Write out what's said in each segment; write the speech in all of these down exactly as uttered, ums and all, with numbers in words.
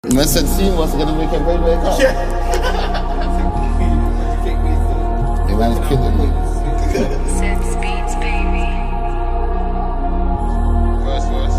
Man said scene was gonna make her brain wake up. Yeah. Hey man, it's killing me. Set speeds, baby. Verse, verse.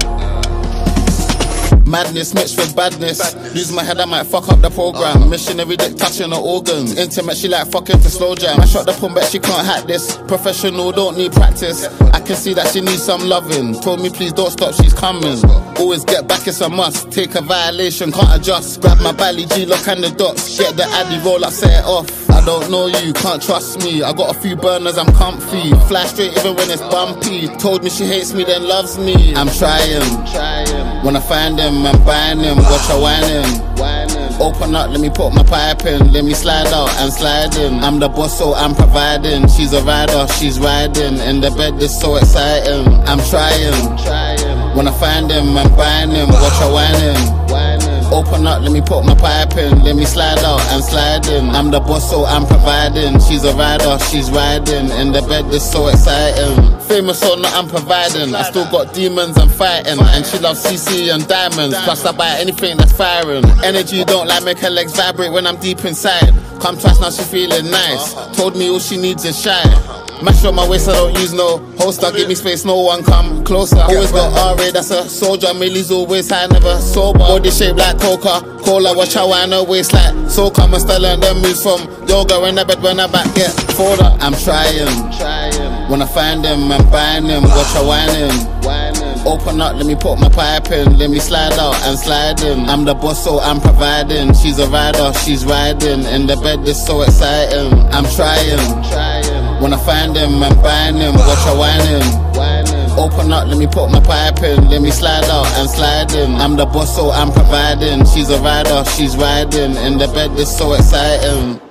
Madness mixed with badness. Lose my head, I might fuck up the program. Missionary dick touching her organs. Intimate, she like fucking to slow jam. I shot the pump, but she can't hack this. Professional, don't need practice. I can see that she needs some loving. Told me please don't stop, she's coming. Always get back, it's a must. Take a violation, can't adjust. Grab my belly, G-lock and the dots. Get the addy, roll up, set it off. I don't know you, can't trust me. I got a few burners, I'm comfy. Fly straight even when it's bumpy. Told me she hates me, then loves me. I'm trying. When I find him, I'm buying him. Watch her whining. Open up, let me put my pipe in. Let me slide out and slide in. I'm the boss, so I'm providing. She's a rider, she's riding. In the bed, it's so exciting. I'm trying. When I find him, I'm buying him. Watch her whining. Open up, let me put my pipe in. Let me slide out and slide in. I'm the boss, so I'm providing. She's a rider, she's riding. In the bed, it's so exciting. Famous or not, I'm providing. I still got demons, I'm fighting. And she loves C C and diamonds. Plus I buy anything that's firing. Energy don't like make her legs vibrate when I'm deep inside. Come trust now, she feeling nice. Told me all she needs is shy. Mash on my waist, I don't use no holster. Give me space, no one come closer. Always got R-ray, that's a soldier. Millie's always high, never sober. Body shaped like Coca-Cola. Watch how I know waist like soca. My style and them moves from yoga. In the bed when I back get folder. I'm trying. When I find him, I'm buying him. Watch her whining. Open up, let me put my pipe in. Let me slide out and slide in. I'm the boss, so I'm providing. She's a rider, she's riding. In the bed, it's so exciting. I'm trying. When I find him, I'm buying him. Watch her whining. Open up, let me put my pipe in. Let me slide out and slide in. I'm the boss, so I'm providing. She's a rider, she's riding. In the bed, it's so exciting.